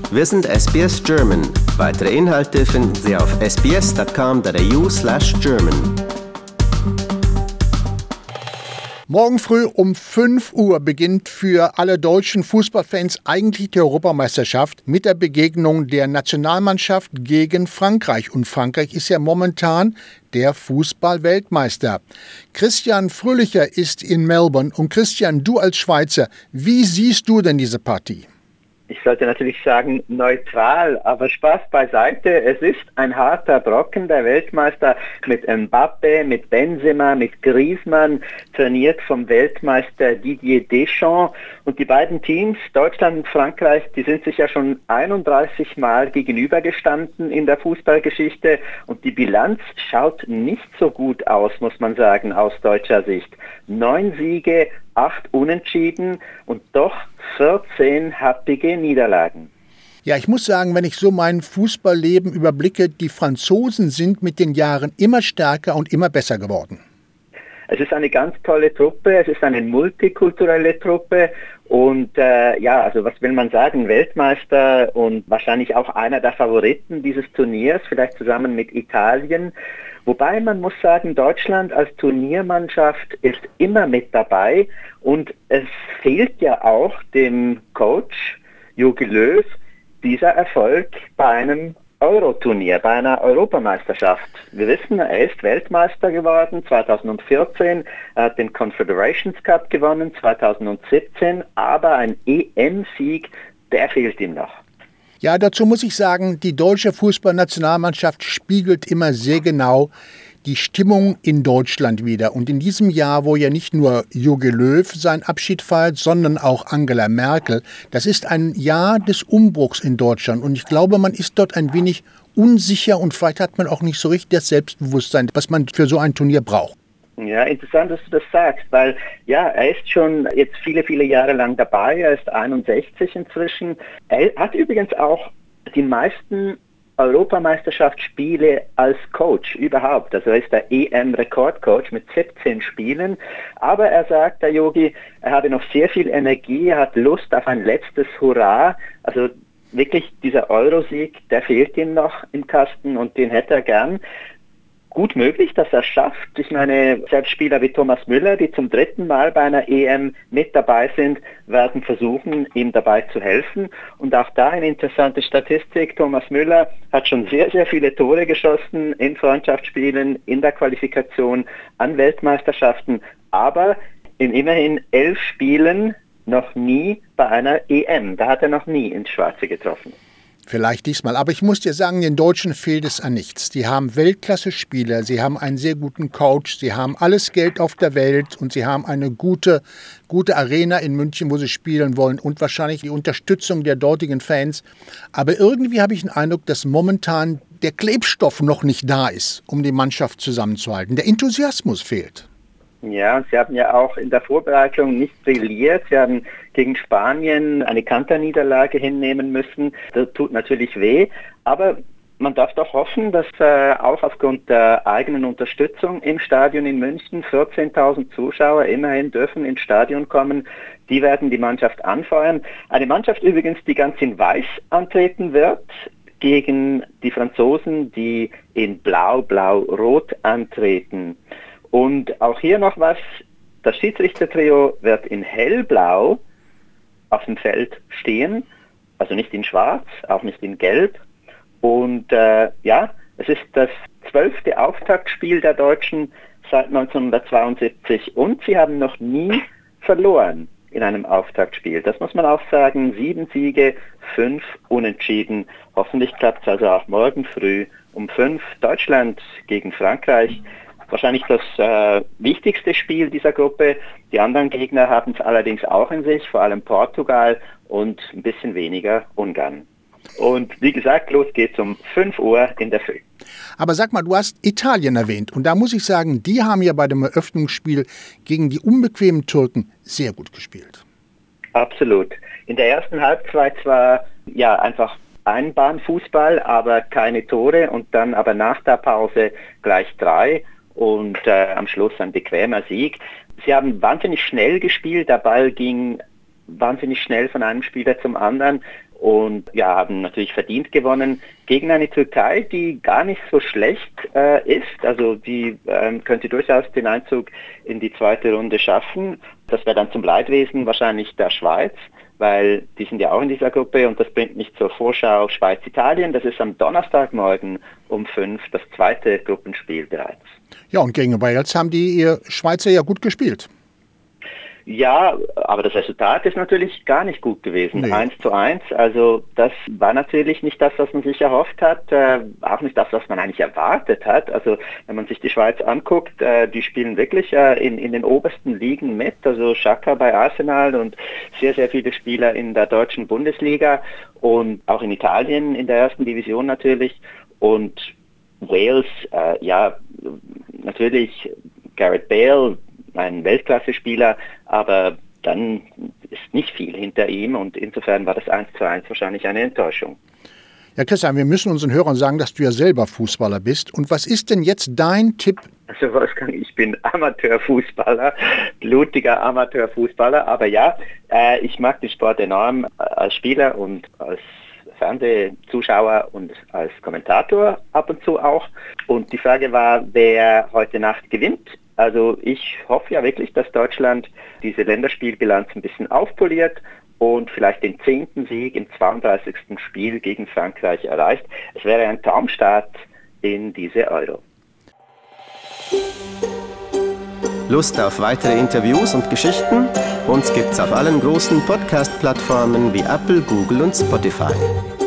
Wir sind SBS German. Weitere Inhalte finden Sie auf sbs.com.au/German. Morgen früh um 5 Uhr beginnt für alle deutschen Fußballfans eigentlich die Europameisterschaft mit der Begegnung der Nationalmannschaft gegen Frankreich. Und Frankreich ist ja momentan der Fußball-Weltmeister. Christian Fröhlicher ist in Melbourne. Und Christian, du als Schweizer, wie siehst du denn diese Partie? Ich sollte natürlich sagen neutral, aber Spaß beiseite. Es ist ein harter Brocken. Der Weltmeister mit Mbappé, mit Benzema, mit Griezmann, trainiert vom Weltmeister Didier Deschamps. Und die beiden Teams, Deutschland und Frankreich, die sind sich ja schon 31 Mal gegenübergestanden in der Fußballgeschichte. Und die Bilanz schaut nicht so gut aus, muss man sagen, aus deutscher Sicht. 9 Siege, 8 Unentschieden und doch 14 happige Niederlagen. Ja, ich muss sagen, wenn ich so mein Fußballleben überblicke, die Franzosen sind mit den Jahren immer stärker und immer besser geworden. Es ist eine ganz tolle Truppe, es ist eine multikulturelle Truppe und also was will man sagen, Weltmeister und wahrscheinlich auch einer der Favoriten dieses Turniers, vielleicht zusammen mit Italien. Wobei man muss sagen, Deutschland als Turniermannschaft ist immer mit dabei und es fehlt ja auch dem Coach Jogi Löw dieser Erfolg bei einem Euro-Turnier, bei einer Europameisterschaft. Wir wissen, er ist Weltmeister geworden 2014, er hat den Confederations Cup gewonnen 2017, aber ein EM-Sieg, der fehlt ihm noch. Ja, dazu muss ich sagen, die deutsche Fußballnationalmannschaft spiegelt immer sehr genau die Stimmung in Deutschland wider. Und in diesem Jahr, wo ja nicht nur Jogi Löw seinen Abschied feiert, sondern auch Angela Merkel, das ist ein Jahr des Umbruchs in Deutschland. Und ich glaube, man ist dort ein wenig unsicher und vielleicht hat man auch nicht so richtig das Selbstbewusstsein, was man für so ein Turnier braucht. Ja, interessant, dass du das sagst, weil ja, er ist schon jetzt viele, viele Jahre lang dabei, er ist 61 inzwischen. Er hat übrigens auch die meisten Europameisterschaftsspiele als Coach überhaupt. Also er ist der EM-Rekordcoach mit 17 Spielen. Aber er sagt, der Jogi, er habe noch sehr viel Energie, er hat Lust auf ein letztes Hurra. Also wirklich dieser Eurosieg, der fehlt ihm noch im Kasten und den hätte er gern. Gut möglich, dass er es schafft. Ich meine, selbst Spieler wie Thomas Müller, die zum 3. Mal bei einer EM mit dabei sind, werden versuchen, ihm dabei zu helfen. Und auch da eine interessante Statistik. Thomas Müller hat schon sehr, sehr viele Tore geschossen in Freundschaftsspielen, in der Qualifikation an Weltmeisterschaften, aber in immerhin 11 Spielen noch nie bei einer EM. Da hat er noch nie ins Schwarze getroffen. Vielleicht diesmal. Aber ich muss dir sagen, den Deutschen fehlt es an nichts. Die haben Weltklasse-Spieler, sie haben einen sehr guten Coach, sie haben alles Geld auf der Welt und sie haben eine gute Arena in München, wo sie spielen wollen und wahrscheinlich die Unterstützung der dortigen Fans. Aber irgendwie habe ich den Eindruck, dass momentan der Klebstoff noch nicht da ist, um die Mannschaft zusammenzuhalten. Der Enthusiasmus fehlt. Ja, und sie haben ja auch in der Vorbereitung nicht brilliert. Sie haben gegen Spanien eine Kanterniederlage hinnehmen müssen. Das tut natürlich weh, aber man darf doch hoffen, dass auch aufgrund der eigenen Unterstützung im Stadion in München 14.000 Zuschauer immerhin dürfen ins Stadion kommen. Die werden die Mannschaft anfeuern. Eine Mannschaft übrigens, die ganz in Weiß antreten wird gegen die Franzosen, die in Blau-Blau-Rot antreten. Und auch hier noch was, das Schiedsrichtertrio wird in hellblau auf dem Feld stehen, also nicht in schwarz, auch nicht in gelb. Und es ist das 12. Auftaktspiel der Deutschen seit 1972 und sie haben noch nie verloren in einem Auftaktspiel. Das muss man auch sagen, 7 Siege, 5 Unentschieden. Hoffentlich klappt es also auch morgen früh um 5. Deutschland gegen Frankreich. Wahrscheinlich das wichtigste Spiel dieser Gruppe. Die anderen Gegner haben es allerdings auch in sich, vor allem Portugal und ein bisschen weniger Ungarn. Und wie gesagt, los geht's um 5 Uhr in der Früh. Aber sag mal, du hast Italien erwähnt und da muss ich sagen, die haben ja bei dem Eröffnungsspiel gegen die unbequemen Türken sehr gut gespielt. Absolut. In der ersten Halbzeit zwar einfach Einbahnfußball, aber keine Tore und dann aber nach der Pause gleich 3. Und am Schluss ein bequemer Sieg. Sie haben wahnsinnig schnell gespielt, der Ball ging wahnsinnig schnell von einem Spieler zum anderen und ja, haben natürlich verdient gewonnen gegen eine Türkei, die gar nicht so schlecht ist. Also die könnte durchaus den Einzug in die zweite Runde schaffen. Das wäre dann zum Leidwesen wahrscheinlich der Schweiz, weil die sind ja auch in dieser Gruppe und das bringt mich zur Vorschau Schweiz-Italien. Das ist am Donnerstagmorgen um 5 das zweite Gruppenspiel bereits. Ja, und gegen Wales haben ihr Schweizer ja gut gespielt. Ja, aber das Resultat ist natürlich gar nicht gut gewesen. Nee. 1:1, also das war natürlich nicht das, was man sich erhofft hat, auch nicht das, was man eigentlich erwartet hat. Also wenn man sich die Schweiz anguckt, die spielen wirklich in den obersten Ligen mit, also Xhaka bei Arsenal und sehr, sehr viele Spieler in der deutschen Bundesliga und auch in Italien in der ersten Division natürlich. Und Wales, ja, natürlich Gareth Bale, ein Weltklasse-Spieler, aber dann ist nicht viel hinter ihm und insofern war das 1:1 wahrscheinlich eine Enttäuschung. Ja, Christian, wir müssen unseren Hörern sagen, dass du ja selber Fußballer bist. Und was ist denn jetzt dein Tipp? Also Wolfgang, ich bin Amateurfußballer, blutiger Amateurfußballer, aber ja, ich mag den Sport enorm als Spieler und als Fernsehzuschauer und als Kommentator ab und zu auch. Und die Frage war, wer heute Nacht gewinnt. Also ich hoffe ja wirklich, dass Deutschland diese Länderspielbilanz ein bisschen aufpoliert und vielleicht den 10. Sieg im 32. Spiel gegen Frankreich erreicht. Es wäre ein Traumstart in diese Euro. Lust auf weitere Interviews und Geschichten? Uns gibt's auf allen großen Podcast-Plattformen wie Apple, Google und Spotify.